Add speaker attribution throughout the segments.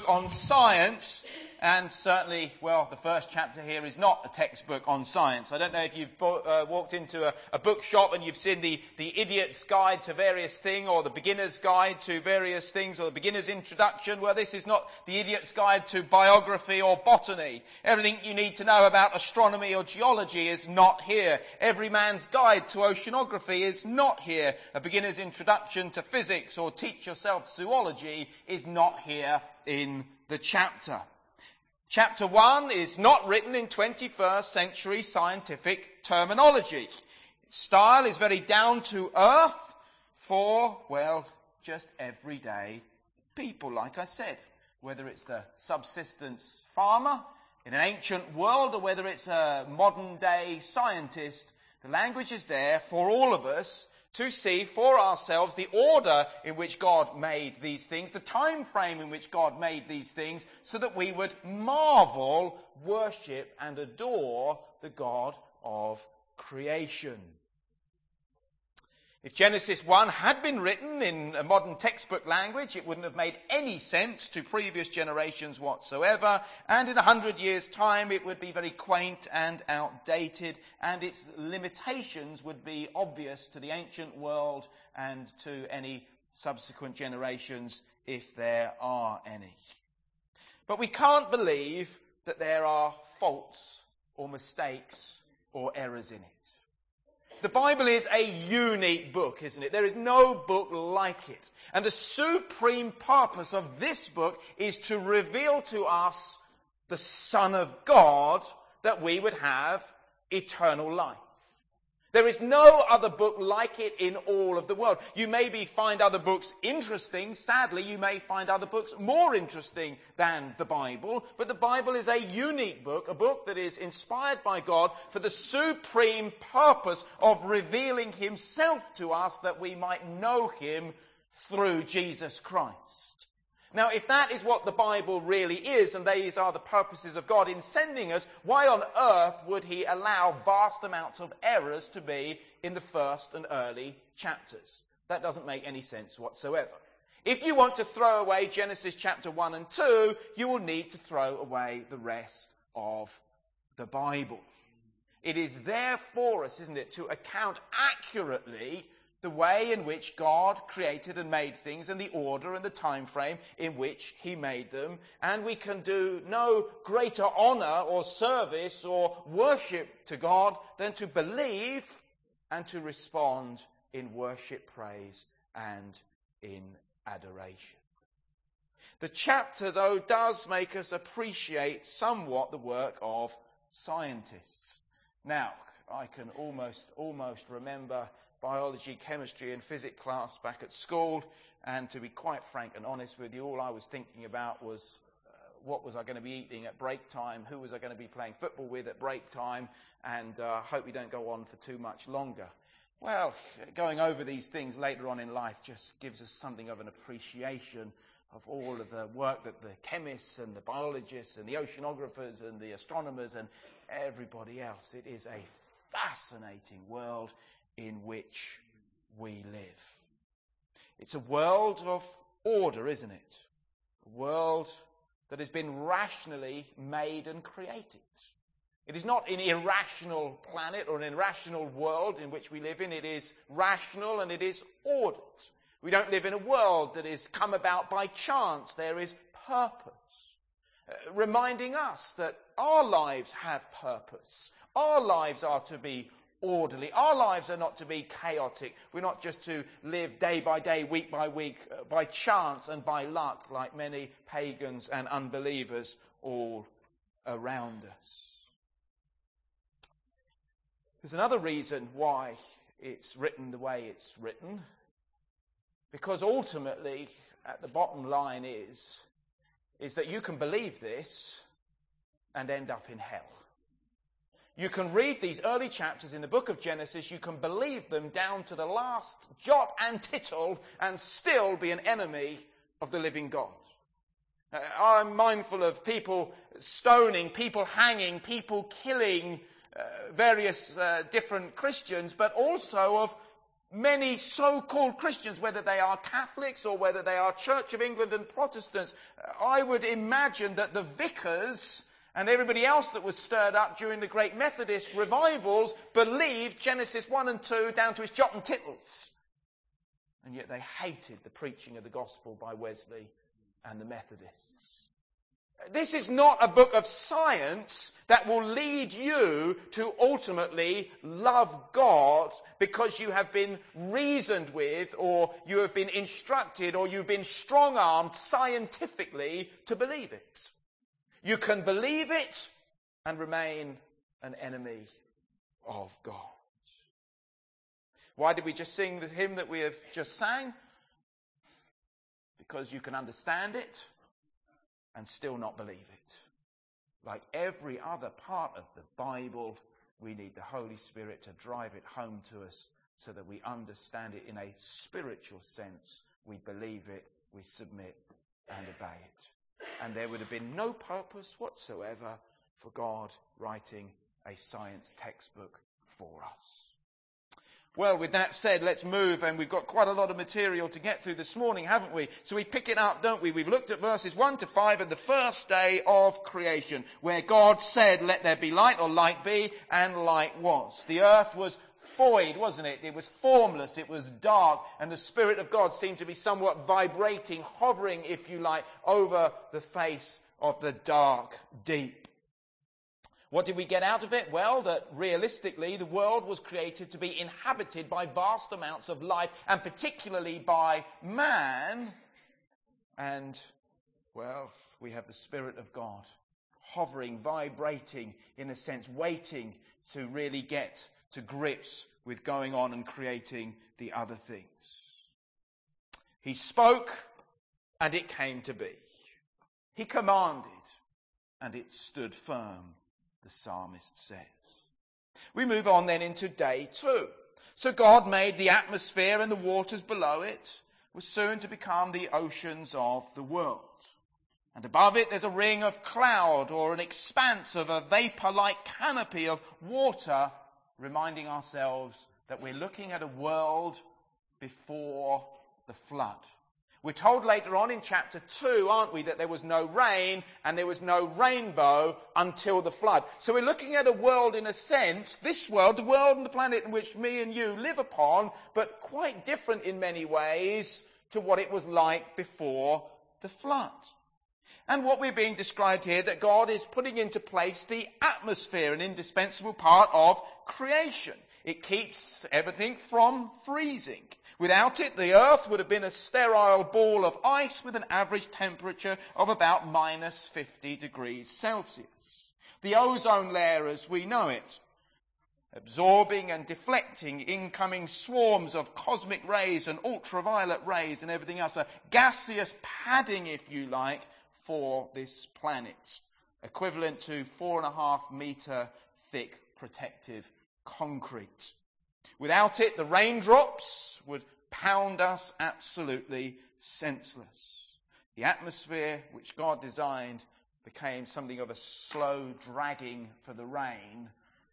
Speaker 1: textbook on science, and certainly, well, the first chapter here is not a textbook on science. I don't know if you've walked into a bookshop and you've seen the idiot's guide to various things, or the beginner's guide to various things, or the beginner's introduction. Well, this is not the idiot's guide to biography or botany. Everything you need to know about astronomy or geology is not here. Every man's guide to oceanography is not here. A beginner's introduction to physics or teach yourself zoology is not here in the chapter. Chapter 1 is not written in 21st century scientific terminology. Its style is very down to earth for, well, just everyday people, like I said. Whether it's the subsistence farmer in an ancient world or whether it's a modern day scientist, the language is there for all of us to see for ourselves the order in which God made these things, the time frame in which God made these things, so that we would marvel, worship and adore the God of creation. If Genesis 1 had been written in a modern textbook language, it wouldn't have made any sense to previous generations whatsoever, and in 100 years' time it would be very quaint and outdated, and its limitations would be obvious to the ancient world and to any subsequent generations, if there are any. But we can't believe that there are faults or mistakes or errors in it. The Bible is a unique book, isn't it? There is no book like it. And the supreme purpose of this book is to reveal to us the Son of God, that we would have eternal life. There is no other book like it in all of the world. You maybe find other books interesting. Sadly, you may find other books more interesting than the Bible. But the Bible is a unique book, a book that is inspired by God for the supreme purpose of revealing himself to us, that we might know him through Jesus Christ. Now, if that is what the Bible really is, and these are the purposes of God in sending us, why on earth would he allow vast amounts of errors to be in the first and early chapters? That doesn't make any sense whatsoever. If you want to throw away Genesis chapter 1 and 2, you will need to throw away the rest of the Bible. It is there for us, isn't it, to account accurately the way in which God created and made things, and the order and the time frame in which he made them. And we can do no greater honor or service or worship to God than to believe and to respond in worship, praise and in adoration. The chapter, though, does make us appreciate somewhat the work of scientists. Now, I can almost remember biology, chemistry and physics class back at school, and to be quite frank and honest with you, all I was thinking about was what was I going to be eating at break time, who was I going to be playing football with at break time, and hope we don't go on for too much longer. Well, going over these things later on in life just gives us something of an appreciation of all of the work that the chemists and the biologists and the oceanographers and the astronomers and everybody else. It is a fascinating world in which we live. It's a world of order, isn't it? A world that has been rationally made and created. It is not an irrational planet or an irrational world in which we live in. It is rational and it is ordered. We don't live in a world that is come about by chance. There is purpose. Reminding us that our lives have purpose. Our lives are to be orderly. Our lives are not to be chaotic. We're not just to live day by day, week by week, by chance and by luck, like many pagans and unbelievers all around us. There's another reason why it's written the way it's written, because ultimately, at the bottom line is that you can believe this and end up in hell. You can read these early chapters in the book of Genesis, you can believe them down to the last jot and tittle and still be an enemy of the living God. I'm mindful of people stoning, people hanging, people killing various different Christians, but also of Many so-called Christians, whether they are Catholics or whether they are Church of England and Protestants, I would imagine that the vicars and everybody else that was stirred up during the great Methodist revivals believed Genesis 1 and 2 down to its jot and tittles. And yet they hated the preaching of the gospel by Wesley and the Methodists. This is not a book of science that will lead you to ultimately love God because you have been reasoned with, or you have been instructed, or you've been strong-armed scientifically to believe it. You can believe it and remain an enemy of God. Why did we just sing the hymn that we have just sang? Because you can understand it and still not believe it. Like every other part of the Bible, we need the Holy Spirit to drive it home to us so that we understand it in a spiritual sense. We believe it, we submit and obey it. And there would have been no purpose whatsoever for God writing a science textbook for us. Well, with that said, let's move, and we've got quite a lot of material to get through this morning, haven't we? So we pick it up, don't we? We've looked at verses 1 to 5 and the first day of creation, where God said, let there be light, or light be, and light was. The earth was void, wasn't it? It was formless, it was dark, and the Spirit of God seemed to be somewhat vibrating, hovering, if you like, over the face of the dark deep. What did we get out of it? Well, that realistically the world was created to be inhabited by vast amounts of life, and particularly by man. And, well, we have the Spirit of God hovering, vibrating, in a sense, waiting to really get to grips with going on and creating the other things. He spoke, and it came to be. He commanded, and it stood firm, the psalmist says. We move on then into day 2. So God made the atmosphere, and the waters below it were soon to become the oceans of the world. And above it there's a ring of cloud, or an expanse of a vapour-like canopy of water, reminding ourselves that we're looking at a world before the flood. We're told later on in chapter 2, aren't we, that there was no rain and there was no rainbow until the flood. So we're looking at a world, in a sense, this world, the world and the planet in which me and you live upon, but quite different in many ways to what it was like before the flood. And what we're being described here, that God is putting into place the atmosphere, an indispensable part of creation. It keeps everything from freezing. Without it, the earth would have been a sterile ball of ice with an average temperature of about minus 50 degrees Celsius. The ozone layer as we know it, absorbing and deflecting incoming swarms of cosmic rays and ultraviolet rays and everything else, a gaseous padding, if you like, for this planet, equivalent to 4.5 metre thick protective concrete. Without it, the raindrops would pound us absolutely senseless. The atmosphere which God designed became something of a slow dragging for the rain.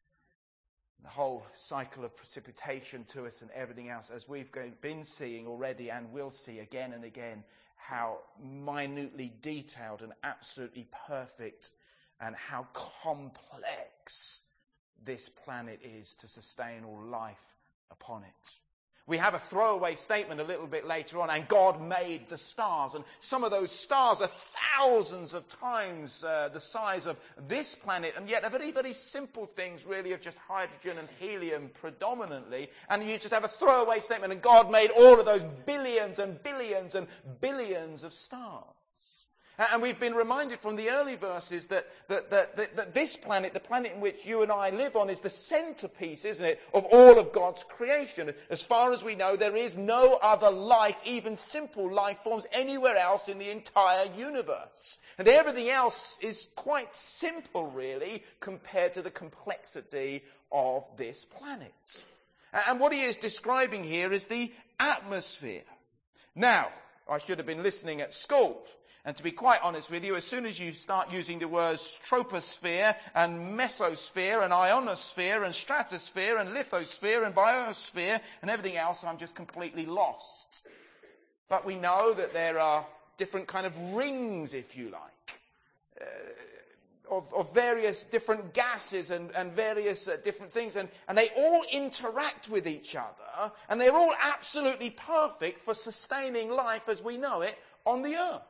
Speaker 1: The whole cycle of precipitation to us and everything else, as we've been seeing already and will see again and again, how minutely detailed and absolutely perfect and how complex this planet is to sustain all life upon it. We have a throwaway statement a little bit later on, and God made the stars. And some of those stars are thousands of times the size of this planet, and yet are very, very simple things really of just hydrogen and helium predominantly. And you just have a throwaway statement, and God made all of those billions and billions and billions of stars. And we've been reminded from the early verses that this planet, the planet in which you and I live on, is the centerpiece, isn't it, of all of God's creation. As far as we know, there is no other life, even simple life forms, anywhere else in the entire universe. And everything else is quite simple, really, compared to the complexity of this planet. And what he is describing here is the atmosphere. Now, I should have been listening at school, And to be quite honest with you, as soon as you start using the words troposphere and mesosphere and ionosphere and stratosphere and lithosphere and biosphere and everything else, I'm just completely lost. But we know that there are different kind of rings, if you like, of various different gases and various different things. And they all interact with each other. And they're all absolutely perfect for sustaining life as we know it on the earth.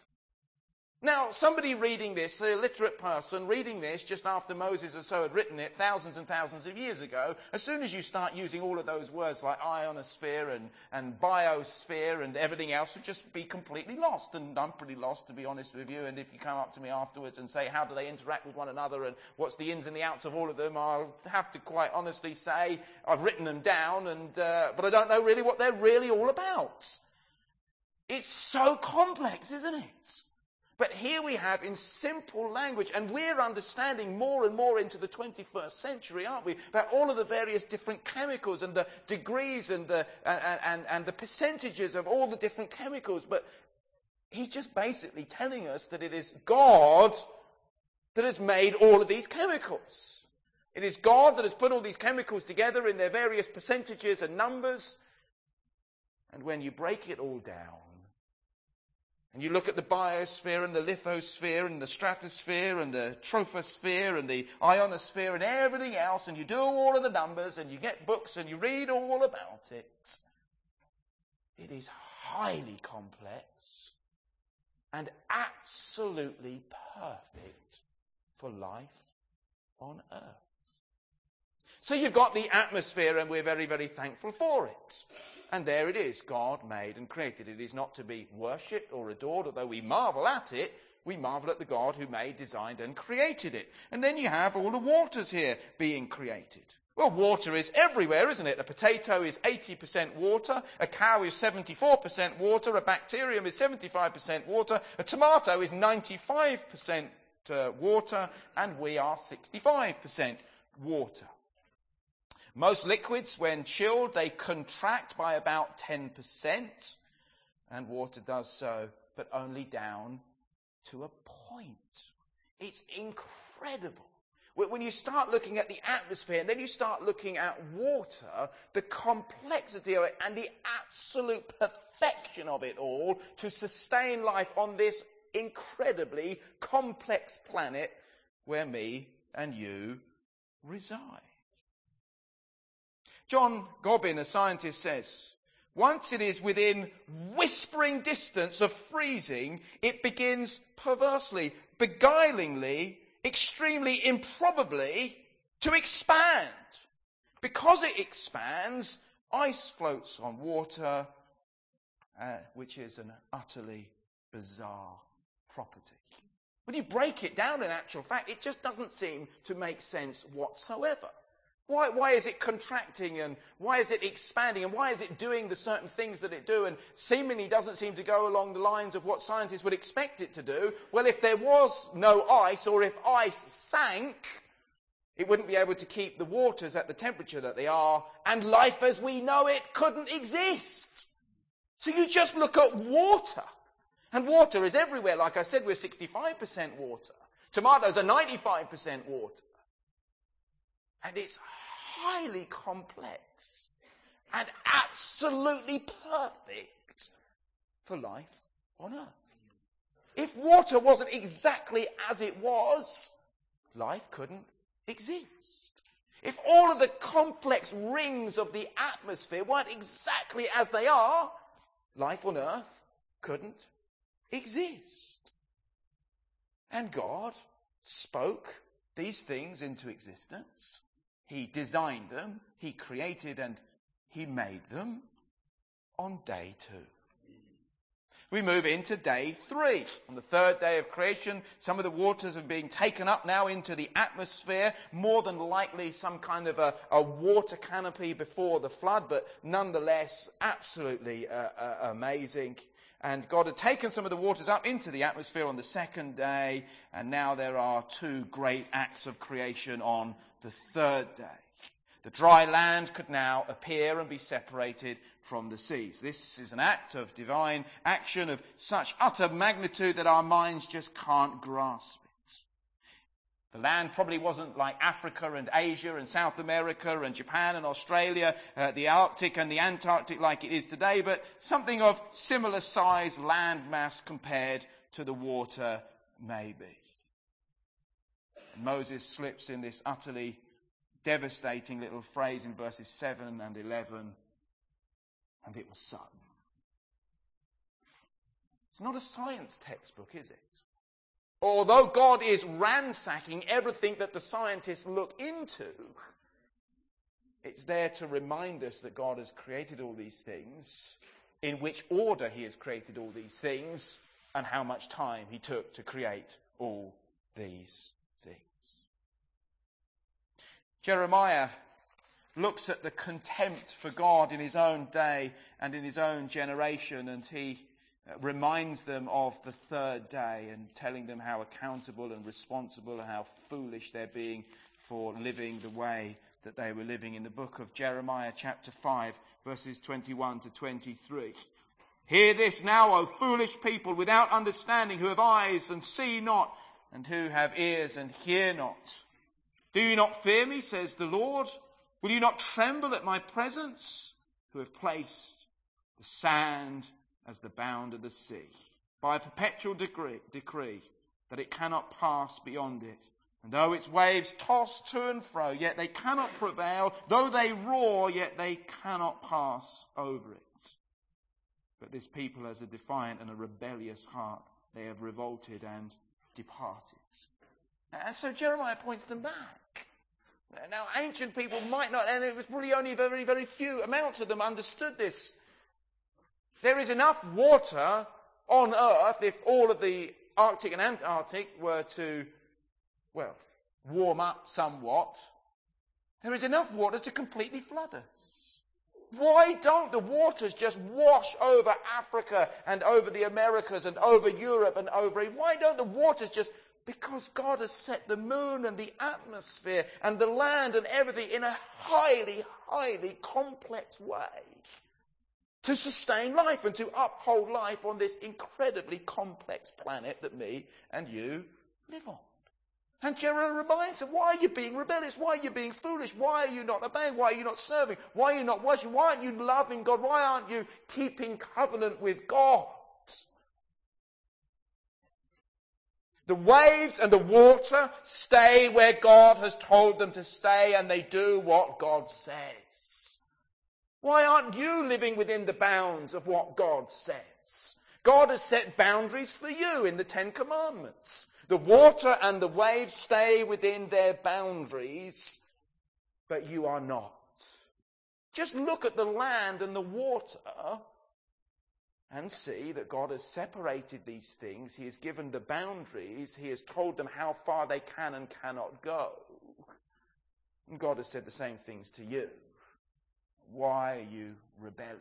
Speaker 1: Now, somebody reading this, a literate person reading this just after Moses or so had written it thousands and thousands of years ago, as soon as you start using all of those words like ionosphere and biosphere and everything else, would just be completely lost. And I'm pretty lost, to be honest with you. And if you come up to me afterwards and say, how do they interact with one another and what's the ins and the outs of all of them, I'll have to quite honestly say I've written them down, but I don't know really what they're really all about. It's so complex, isn't it? But here we have in simple language, and we're understanding more and more into the 21st century, aren't we, about all of the various different chemicals and the degrees and the percentages of all the different chemicals. But he's just basically telling us that it is God that has made all of these chemicals. It is God that has put all these chemicals together in their various percentages and numbers. And when you break it all down, and you look at the biosphere and the lithosphere and the stratosphere and the troposphere and the ionosphere and everything else, and you do all of the numbers and you get books and you read all about it, it is highly complex and absolutely perfect for life on earth. So you've got the atmosphere, and we're very, very thankful for it. And there it is, God made and created. It is not to be worshipped or adored, although we marvel at it. We marvel at the God who made, designed and created it. And then you have all the waters here being created. Well, water is everywhere, isn't it? A potato is 80% water, a cow is 74% water, a bacterium is 75% water, a tomato is 95% water, and we are 65% water. Most liquids, when chilled, they contract by about 10%, and water does so, but only down to a point. It's incredible. When you start looking at the atmosphere, and then you start looking at water, the complexity of it, and the absolute perfection of it all to sustain life on this incredibly complex planet where me and you reside. John Gobbin, a scientist, says, once it is within whispering distance of freezing, it begins perversely, beguilingly, extremely improbably to expand. Because it expands, ice floats on water, which is an utterly bizarre property. When you break it down, in actual fact, it just doesn't seem to make sense whatsoever. Why is it contracting, and why is it expanding, and why is it doing the certain things that it do, and seemingly doesn't seem to go along the lines of what scientists would expect it to do? Well, if there was no ice, or if ice sank, it wouldn't be able to keep the waters at the temperature that they are, and life as we know it couldn't exist. So you just look at water, and water is everywhere. Like I said, we're 65% water. Tomatoes are 95% water. And it's highly complex and absolutely perfect for life on earth. If water wasn't exactly as it was, life couldn't exist. If all of the complex rings of the atmosphere weren't exactly as they are, life on earth couldn't exist. And God spoke these things into existence. He designed them, He created and He made them on day 2. We move into day 3. On the third day of creation, some of the waters are being taken up now into the atmosphere, more than likely some kind of a water canopy before the flood, but nonetheless absolutely amazing. And God had taken some of the waters up into the atmosphere on the second day, and now there are 2 great acts of creation on the third day. The dry land could now appear and be separated from the seas. This is an act of divine action of such utter magnitude that our minds just can't grasp it. The land probably wasn't like Africa and Asia and South America and Japan and Australia, the Arctic and the Antarctic like it is today, but something of similar size land mass compared to the water maybe. Moses slips in this utterly devastating little phrase in verses 7 and 11, and it was so. It's not a science textbook, is it? Although God is ransacking everything that the scientists look into, it's there to remind us that God has created all these things, in which order he has created all these things, and how much time he took to create all these things. Jeremiah looks at the contempt for God in his own day and in his own generation, and he reminds them of the third day and telling them how accountable and responsible and how foolish they're being for living the way that they were living. In the book of Jeremiah chapter 5 verses 21 to 23. Hear this now, O foolish people without understanding, who have eyes and see not, and who have ears and hear not. Do you not fear me, says the Lord? Will you not tremble at my presence, who have placed the sand as the bound of the sea, by a perpetual decree that it cannot pass beyond it? And though its waves toss to and fro, yet they cannot prevail. Though they roar, yet they cannot pass over it. But this people has a defiant and a rebellious heart. They have revolted and departed. And so Jeremiah points them back. Now, ancient people might not, and it was probably only very, very few amounts of them understood this. There is enough water on earth if all of the Arctic and Antarctic were to, warm up somewhat. There is enough water to completely flood us. Why don't the waters just wash over Africa and over the Americas and over Europe and over... Why don't the waters just... Because God has set the moon and the atmosphere and the land and everything in a highly, highly complex way to sustain life and to uphold life on this incredibly complex planet that me and you live on. And Jeremiah reminds them, why are you being rebellious? Why are you being foolish? Why are you not obeying? Why are you not serving? Why are you not worshiping? Why aren't you loving God? Why aren't you keeping covenant with God? The waves and the water stay where God has told them to stay, and they do what God says. Why aren't you living within the bounds of what God says? God has set boundaries for you in the Ten Commandments. The water and the waves stay within their boundaries, but you are not. Just look at the land and the water and see that God has separated these things. He has given the boundaries. He has told them how far they can and cannot go. And God has said the same things to you. Why are you rebelling?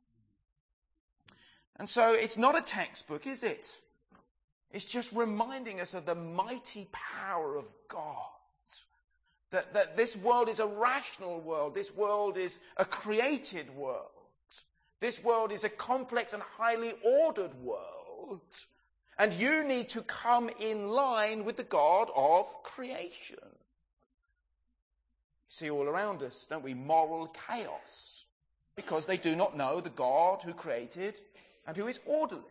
Speaker 1: And so it's not a textbook, is it? It's just reminding us of the mighty power of God. That this world is a rational world. This world is a created world. This world is a complex and highly ordered world. And you need to come in line with the God of creation. See all around us, don't we? Moral chaos. Because they do not know the God who created and who is orderly.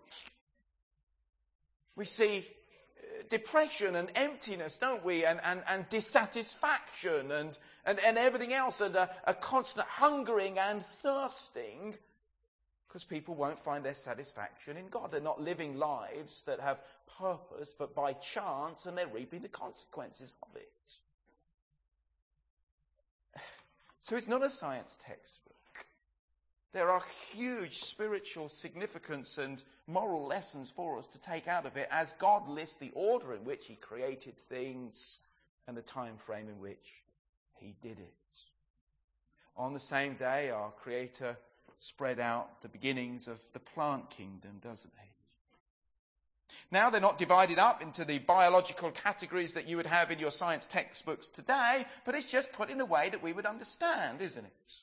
Speaker 1: We see depression and emptiness, don't we? And dissatisfaction and everything else. And a constant hungering and thirsting. Because people won't find their satisfaction in God. They're not living lives that have purpose, but by chance, and they're reaping the consequences of it. So it's not a science textbook. There are huge spiritual significance and moral lessons for us to take out of it as God lists the order in which he created things and the time frame in which he did it. On the same day, our Creator spread out the beginnings of the plant kingdom, doesn't he? Now, they're not divided up into the biological categories that you would have in your science textbooks today, but it's just put in a way that we would understand, isn't it?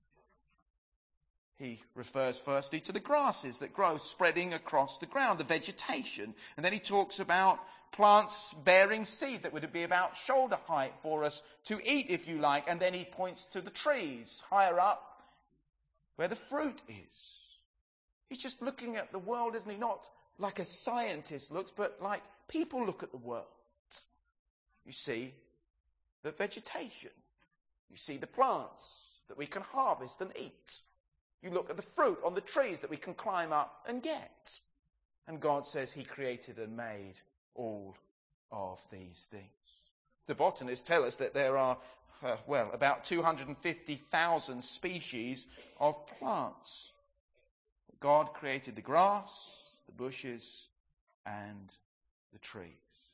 Speaker 1: He refers firstly to the grasses that grow spreading across the ground, the vegetation. And then he talks about plants bearing seed that would be about shoulder height for us to eat, if you like. And then he points to the trees higher up where the fruit is. He's just looking at the world, isn't he? Not like a scientist looks, but like people look at the world. You see the vegetation. You see the plants that we can harvest and eat. You look at the fruit on the trees that we can climb up and get. And God says he created and made all of these things. The botanists tell us that there are, about 250,000 species of plants. God created the grass, the bushes, and the trees.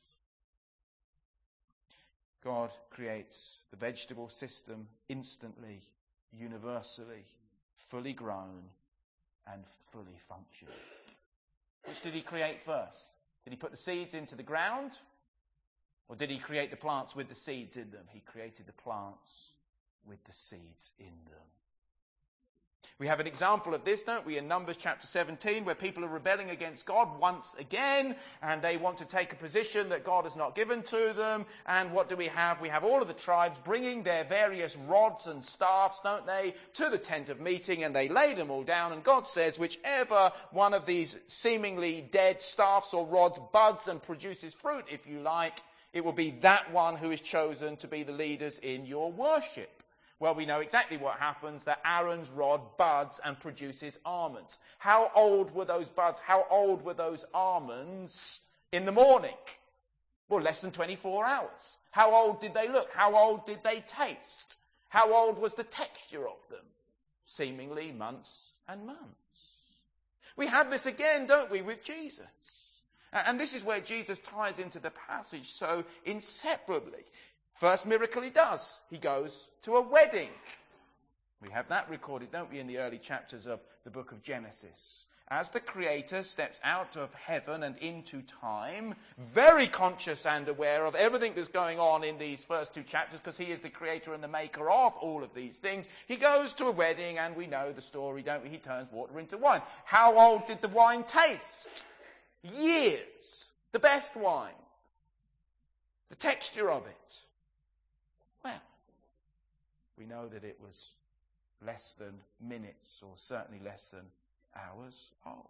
Speaker 1: God creates the vegetable system instantly, universally, fully grown and fully functioning. Which did he create first? Did he put the seeds into the ground? Or did he create the plants with the seeds in them? He created the plants with the seeds in them. We have an example of this, don't we, in Numbers chapter 17, where people are rebelling against God once again, and they want to take a position that God has not given to them. And what do we have? We have all of the tribes bringing their various rods and staffs, don't they, to the tent of meeting, and they lay them all down. And God says, whichever one of these seemingly dead staffs or rods buds and produces fruit, if you like, it will be that one who is chosen to be the leaders in your worship. Well, we know exactly what happens, that Aaron's rod buds and produces almonds. How old were those buds? How old were those almonds in the morning? Well, less than 24 hours. How old did they look? How old did they taste? How old was the texture of them? Seemingly months and months. We have this again, don't we, with Jesus? And this is where Jesus ties into the passage so inseparably. First miracle he does, he goes to a wedding. We have that recorded, don't we, in the early chapters of the book of Genesis. As the Creator steps out of heaven and into time, very conscious and aware of everything that's going on in these first two chapters, because he is the creator and the maker of all of these things, he goes to a wedding, and we know the story, don't we? He turns water into wine. How old did the wine taste? Years. The best wine. The texture of it. Well, we know that it was less than minutes, or certainly less than hours old.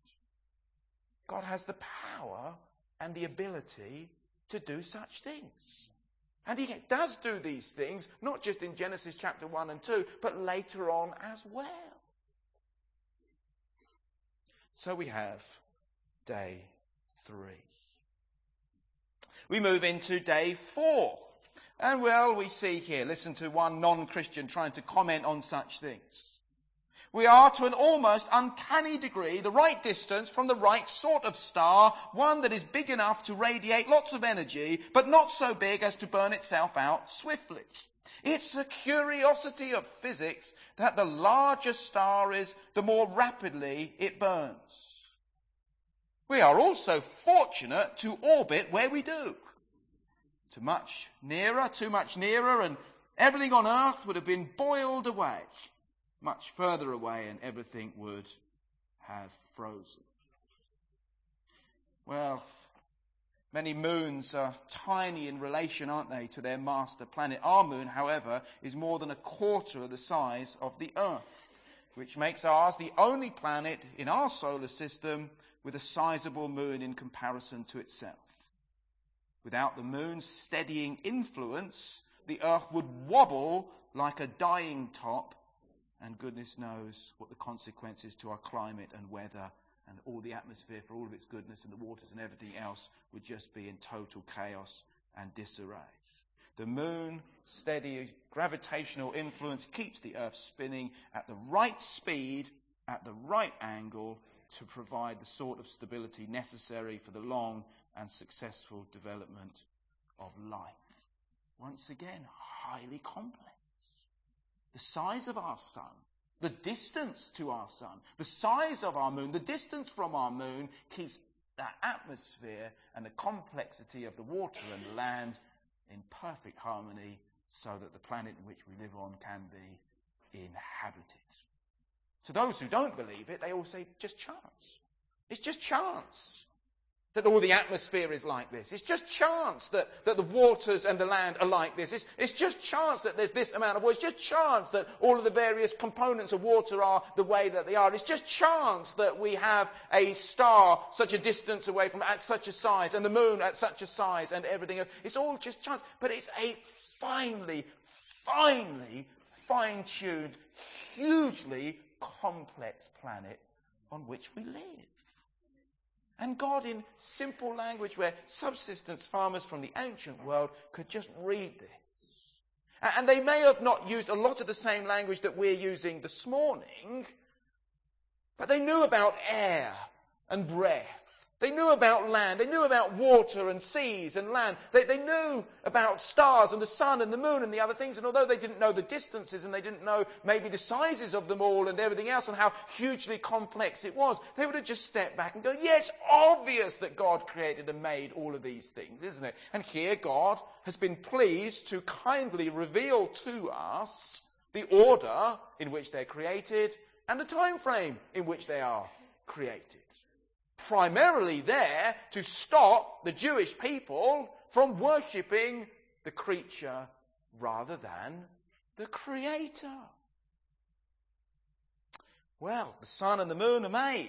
Speaker 1: God has the power and the ability to do such things. And he does do these things, not just in Genesis chapter 1 and 2, but later on as well. So we have day 3. We move into day 4. And well, we see here, listen to one non-Christian trying to comment on such things. We are to an almost uncanny degree the right distance from the right sort of star, one that is big enough to radiate lots of energy, but not so big as to burn itself out swiftly. It's a curiosity of physics that the larger a star is, the more rapidly it burns. We are also fortunate to orbit where we do. Too much nearer, and everything on earth would have been boiled away. Much further away, and everything would have frozen. Well, many moons are tiny in relation, aren't they, to their master planet. Our moon, however, is more than a quarter of the size of the Earth, which makes ours the only planet in our solar system with a sizable moon in comparison to itself. Without the moon's steadying influence, the Earth would wobble like a dying top, and goodness knows what the consequences to our climate and weather and all the atmosphere for all of its goodness and the waters and everything else would just be in total chaos and disarray. The moon's steady gravitational influence keeps the Earth spinning at the right speed, at the right angle, to provide the sort of stability necessary for the long and successful development of life. Once again, highly complex. The size of our sun, the distance to our sun, the size of our moon, the distance from our moon keeps that atmosphere and the complexity of the water and the land in perfect harmony so that the planet in which we live on can be inhabited. To those who don't believe it, they all say, just chance. It's just chance that all the atmosphere is like this. It's just chance that the waters and the land are like this. It's just chance that there's this amount of water. It's just chance that all of the various components of water are the way that they are. It's just chance that we have a star such a distance away from at such a size and the moon at such a size and everything else. It's all just chance. But it's a finely fine-tuned, hugely complex planet on which we live. And God, in simple language where subsistence farmers from the ancient world could just read this. And they may have not used a lot of the same language that we're using this morning, but they knew about air and breath. They knew about land. They knew about water and seas and land. They knew about stars and the sun and the moon and the other things. And although they didn't know the distances and they didn't know maybe the sizes of them all and everything else and how hugely complex it was, they would have just stepped back and go, yeah, it's obvious that God created and made all of these things, isn't it? And here God has been pleased to kindly reveal to us the order in which they're created and the time frame in which they are created. Primarily there to stop the Jewish people from worshipping the creature rather than the Creator. Well, the sun and the moon are made.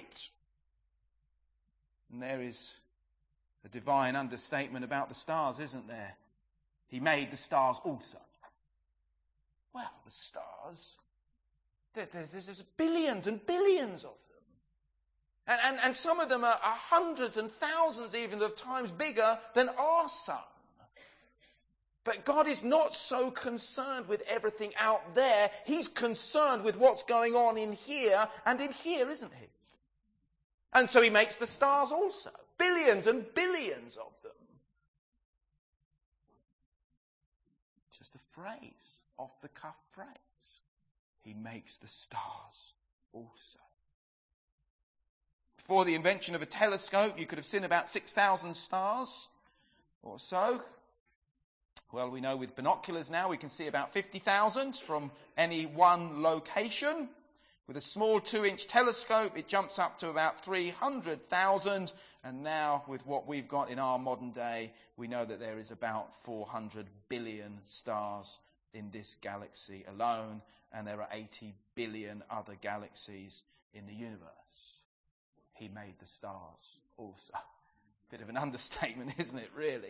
Speaker 1: And there is a divine understatement about the stars, isn't there? He made the stars also. Well, the stars, there's billions and billions of them. And some of them are hundreds and thousands even of times bigger than our sun. But God is not so concerned with everything out there. He's concerned with what's going on in here and in here, isn't he? And so he makes the stars also. Billions and billions of them. Just a phrase, off-the-cuff phrase. He makes the stars also. Before the invention of a telescope, you could have seen about 6,000 stars or so. Well, we know with binoculars now we can see about 50,000 from any one location. With a small 2-inch telescope, it jumps up to about 300,000. And now, with what we've got in our modern day, we know that there is about 400 billion stars in this galaxy alone. And there are 80 billion other galaxies in the universe. He made the stars also. Bit of an understatement, isn't it, really?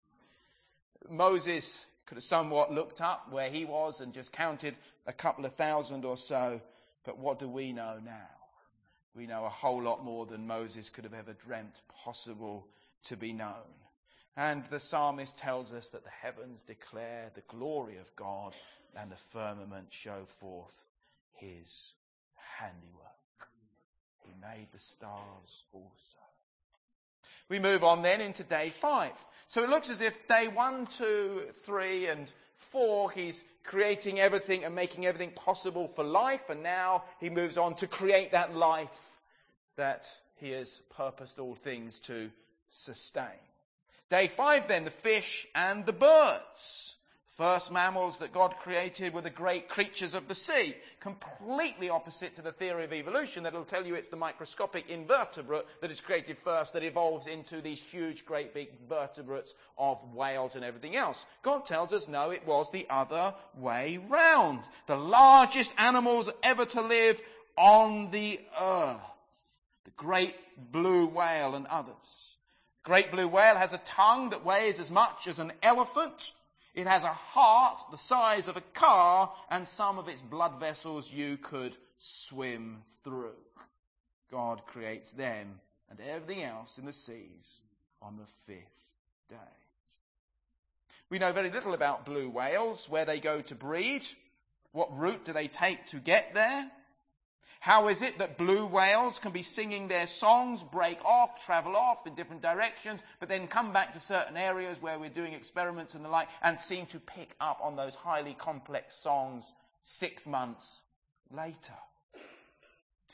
Speaker 1: Moses could have somewhat looked up where he was and just counted a couple of thousand or so. But what do we know now? We know a whole lot more than Moses could have ever dreamt possible to be known. And the psalmist tells us that the heavens declare the glory of God and the firmament show forth his handiwork. He made the stars also. We move on then into day 5. So it looks as if day 1, 2, 3 and 4, he's creating everything and making everything possible for life. And now he moves on to create that life that he has purposed all things to sustain. Day 5 then, the fish and the birds. First mammals that God created were the great creatures of the sea, completely opposite to the theory of evolution that will tell you it's the microscopic invertebrate that is created first that evolves into these huge, great big vertebrates of whales and everything else. God tells us, no, it was the other way round. The largest animals ever to live on the earth. The great blue whale and others. Great blue whale has a tongue that weighs as much as an elephant. It has a heart the size of a car, and some of its blood vessels you could swim through. God creates them and everything else in the seas on the 5th day. We know very little about blue whales, where they go to breed. What route do they take to get there? How is it that blue whales can be singing their songs, break off, travel off in different directions, but then come back to certain areas where we're doing experiments and the like, and seem to pick up on those highly complex songs 6 months later?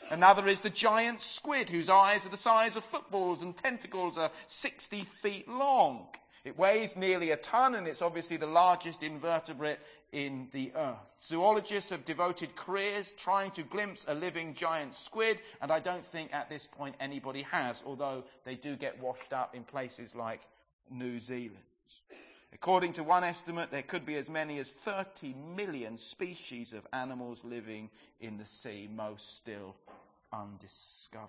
Speaker 1: Another is the giant squid, whose eyes are the size of footballs and tentacles are 60 feet long. It weighs nearly a ton, and it's obviously the largest invertebrate in the earth. Zoologists have devoted careers trying to glimpse a living giant squid, and I don't think at this point anybody has, although they do get washed up in places like New Zealand. According to one estimate, there could be as many as 30 million species of animals living in the sea, most still undiscovered.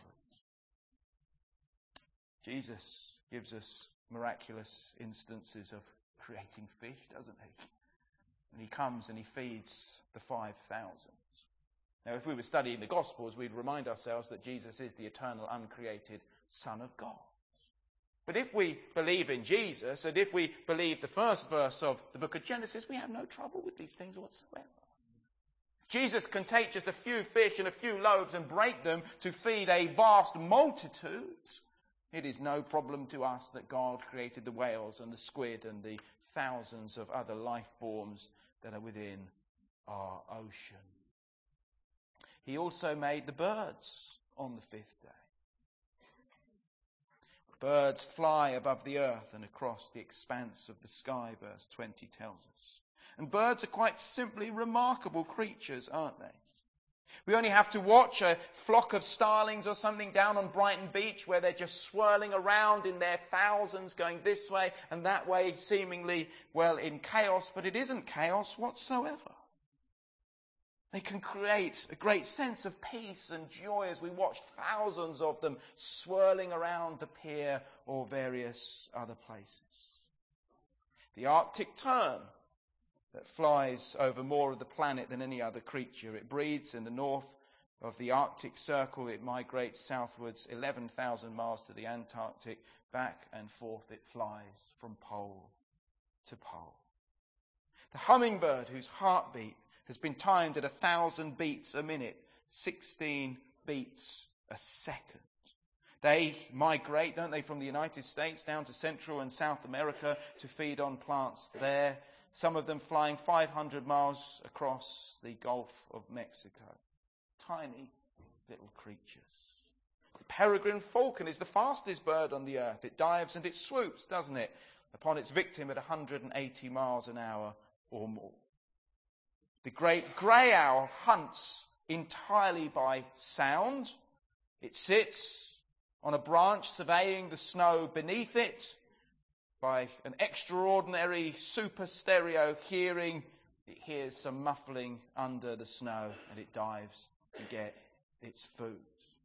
Speaker 1: Jesus gives us miraculous instances of creating fish, doesn't he? And he comes and he feeds the 5,000. Now, if we were studying the Gospels, we'd remind ourselves that Jesus is the eternal, uncreated Son of God. But if we believe in Jesus, and if we believe the first verse of the book of Genesis, we have no trouble with these things whatsoever. If Jesus can take just a few fish and a few loaves and break them to feed a vast multitude, it is no problem to us that God created the whales and the squid and the thousands of other life forms that are within our ocean. He also made the birds on the fifth day. Birds fly above the earth and across the expanse of the sky, verse 20 tells us. And birds are quite simply remarkable creatures, aren't they? We only have to watch a flock of starlings or something down on Brighton Beach where they're just swirling around in their thousands, going this way and that way, seemingly, well, in chaos, but it isn't chaos whatsoever. They can create a great sense of peace and joy as we watch thousands of them swirling around the pier or various other places. The Arctic tern that flies over more of the planet than any other creature. It breeds in the north of the Arctic Circle. It migrates southwards 11,000 miles to the Antarctic. Back and forth it flies from pole to pole. The hummingbird, whose heartbeat has been timed at 1,000 beats a minute, 16 beats a second. They migrate, don't they, from the United States down to Central and South America to feed on plants there. Some of them flying 500 miles across the Gulf of Mexico. Tiny little creatures. The peregrine falcon is the fastest bird on the earth. It dives and it swoops, doesn't it, upon its victim at 180 miles an hour or more. The great grey owl hunts entirely by sound. It sits on a branch surveying the snow beneath it by an extraordinary super stereo hearing. It hears some muffling under the snow and it dives to get its food.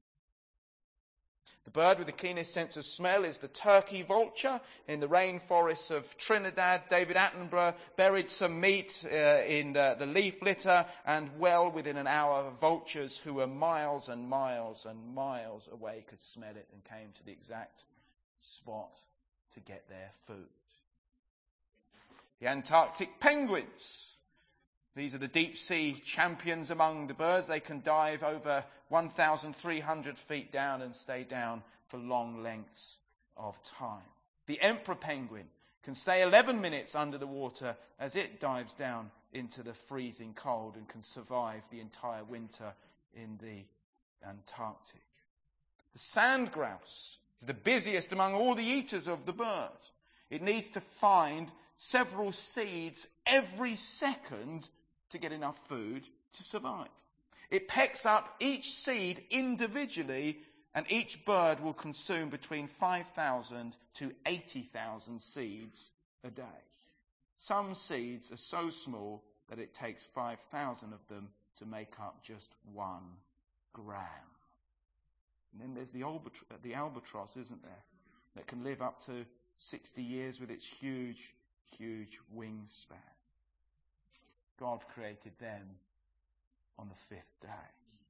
Speaker 1: The bird with the keenest sense of smell is the turkey vulture. In the rainforests of Trinidad, David Attenborough buried some meat in the leaf litter, and well within an hour, vultures who were miles and miles and miles away could smell it and came to the exact spot to get their food. The Antarctic penguins. These are the deep sea champions among the birds. They can dive over 1,300 feet down and stay down for long lengths of time. The emperor penguin can stay 11 minutes under the water as it dives down into the freezing cold and can survive the entire winter in the Antarctic. The sand grouse is the busiest among all the eaters of the bird. It needs to find several seeds every second to get enough food to survive. It pecks up each seed individually, and each bird will consume between 5,000 to 80,000 seeds a day. Some seeds are so small that it takes 5,000 of them to make up just 1 gram. And then there's the albatross, isn't there, that can live up to 60 years with its huge, huge wingspan. God created them on the 5th day.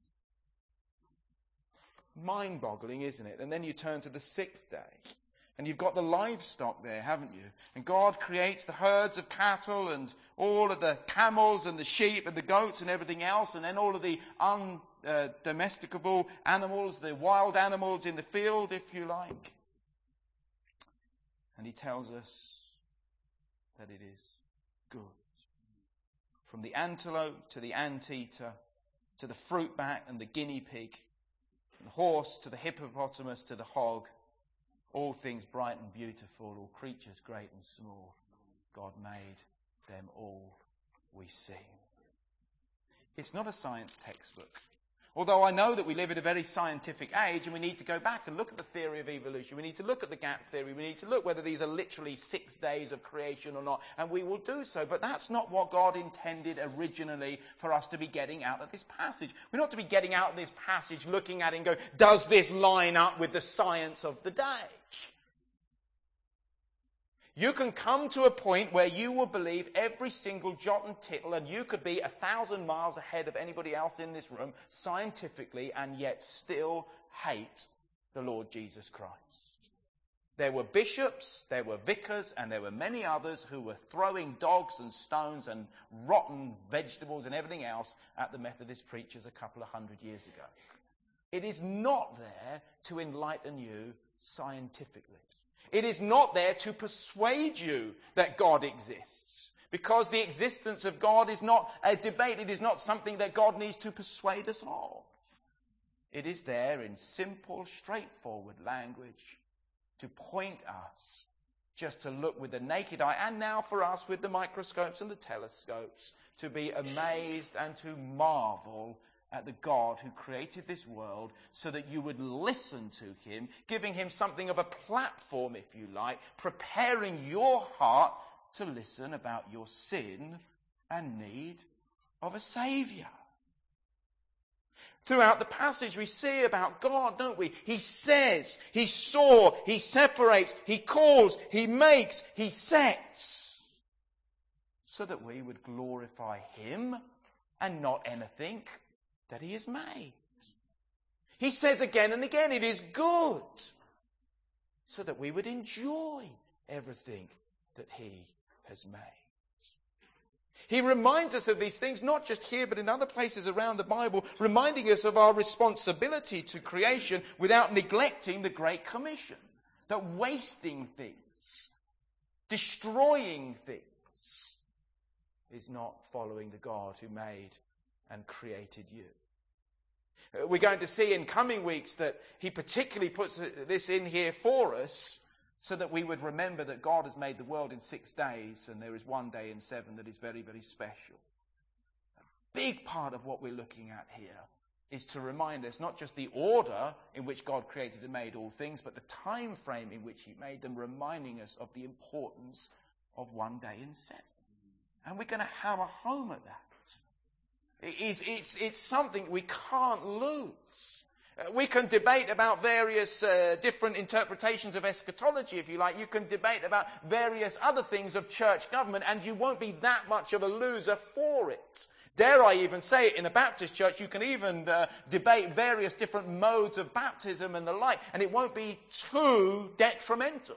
Speaker 1: Mind-boggling, isn't it? And then you turn to the 6th day, and you've got the livestock there, haven't you? And God creates the herds of cattle and all of the camels and the sheep and the goats and everything else, and then all of the undomesticable animals, the wild animals in the field, if you like. And he tells us that it is good. From the antelope to the anteater, to the fruit bat and the guinea pig, From the horse to the hippopotamus to the hog, all things bright and beautiful, all creatures great and small, God made them all, we see. It's not a science textbook. Although I know that we live in a very scientific age and we need to go back and look at the theory of evolution. We need to look at the gap theory. We need to look whether these are literally 6 days of creation or not. And we will do so. But that's not what God intended originally for us to be getting out of this passage. We're not to be getting out of this passage looking at it and going, does this line up with the science of the day? You can come to a point where you will believe every single jot and tittle, and you could be 1,000 miles ahead of anybody else in this room scientifically, and yet still hate the Lord Jesus Christ. There were bishops, there were vicars, and there were many others who were throwing dogs and stones and rotten vegetables and everything else at the Methodist preachers a couple of 100 years ago. It is not there to enlighten you scientifically. It is not there to persuade you that God exists, because the existence of God is not a debate. It is not something that God needs to persuade us of. It is there in simple, straightforward language to point us just to look with the naked eye, and now for us with the microscopes and the telescopes, to be amazed and to marvel at the God who created this world, so that you would listen to him, giving him something of a platform, if you like, preparing your heart to listen about your sin and need of a Saviour. Throughout the passage we see about God, don't we? He says, he saw, he separates, he calls, he makes, he sets, so that we would glorify him and not anything that he has made. He says again and again, it is good, so that we would enjoy everything that he has made. He reminds us of these things, not just here, but in other places around the Bible, reminding us of our responsibility to creation without neglecting the Great Commission. That wasting things, destroying things, is not following the God who made and created you. We're going to see in coming weeks that he particularly puts this in here for us, so that we would remember that God has made the world in 6 days, and there is one day in 7 that is very, very special. A big part of what we're looking at here is to remind us not just the order in which God created and made all things, but the time frame in which he made them, reminding us of the importance of one day in 7. And we're going to hammer home at that. It's something we can't lose. We can debate about various different interpretations of eschatology, if you like. You can debate about various other things of church government, and you won't be that much of a loser for it. Dare I even say it, in a Baptist church, you can even debate various different modes of baptism and the like, and it won't be too detrimental.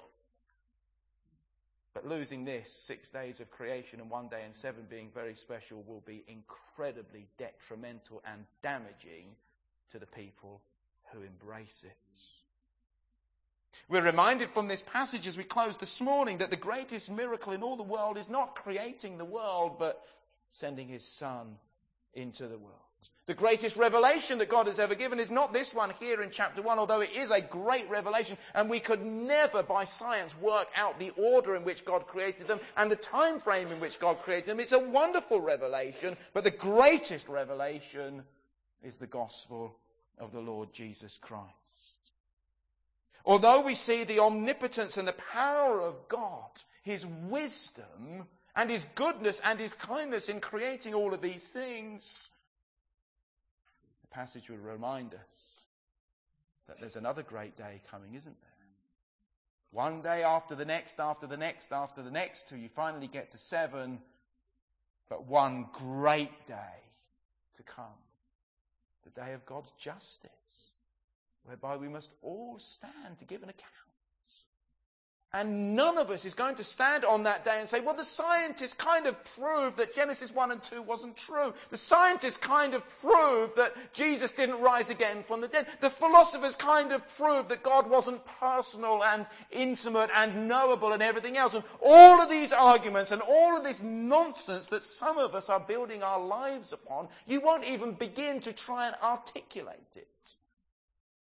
Speaker 1: But losing this, 6 days of creation and one day in 7 being very special, will be incredibly detrimental and damaging to the people who embrace it. We're reminded from this passage as we close this morning that the greatest miracle in all the world is not creating the world, but sending his Son into the world. The greatest revelation that God has ever given is not this one here in chapter 1, although it is a great revelation, and we could never by science work out the order in which God created them and the time frame in which God created them. It's a wonderful revelation, but the greatest revelation is the gospel of the Lord Jesus Christ. Although we see the omnipotence and the power of God, his wisdom and his goodness and his kindness in creating all of these things, the passage will remind us that there's another great day coming, isn't there? One day after the next, after the next, after the next, till you finally get to 7, but one great day to come. The day of God's justice, whereby we must all stand to give an account. And none of us is going to stand on that day and say, well, the scientists kind of proved that Genesis 1 and 2 wasn't true. The scientists kind of proved that Jesus didn't rise again from the dead. The philosophers kind of proved that God wasn't personal and intimate and knowable and everything else. And all of these arguments and all of this nonsense that some of us are building our lives upon, you won't even begin to try and articulate it.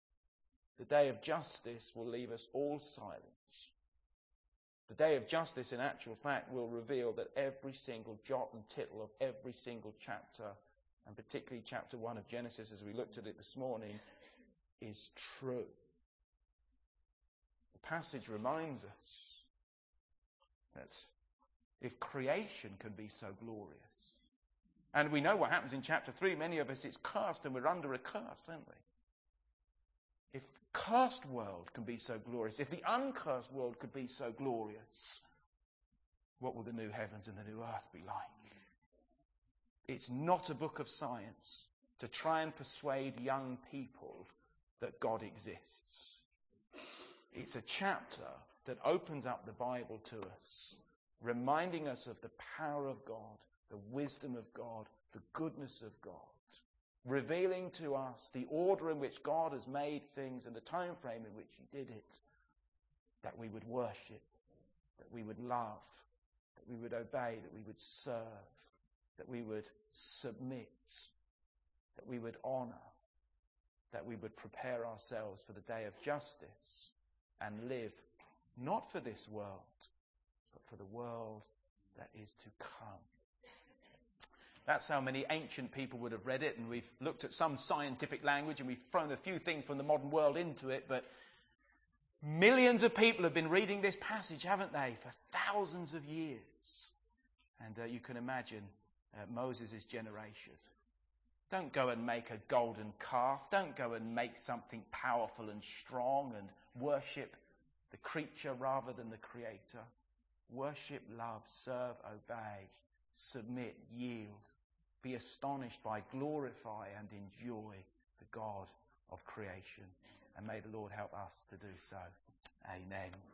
Speaker 1: The day of justice will leave us all silent. The day of justice, in actual fact, will reveal that every single jot and tittle of every single chapter, and particularly chapter 1 of Genesis as we looked at it this morning, is true. The passage reminds us that if creation can be so glorious, and we know what happens in chapter 3, many of us, it's cursed and we're under a curse, aren't we? If the cursed world can be so glorious, if the uncursed world could be so glorious, what will the new heavens and the new earth be like? It's not a book of science to try and persuade young people that God exists. It's a chapter that opens up the Bible to us, reminding us of the power of God, the wisdom of God, the goodness of God, revealing to us the order in which God has made things and the time frame in which he did it, that we would worship, that we would love, that we would obey, that we would serve, that we would submit, that we would honor, that we would prepare ourselves for the day of justice and live not for this world, but for the world that is to come. That's how many ancient people would have read it, and we've looked at some scientific language and we've thrown a few things from the modern world into it, but millions of people have been reading this passage, haven't they, for thousands of years. And you can imagine Moses' generation. Don't go and make a golden calf. Don't go and make something powerful and strong and worship the creature rather than the creator. Worship, love, serve, obey, submit, yield. Be astonished by, glorify and enjoy the God of creation. And may the Lord help us to do so. Amen.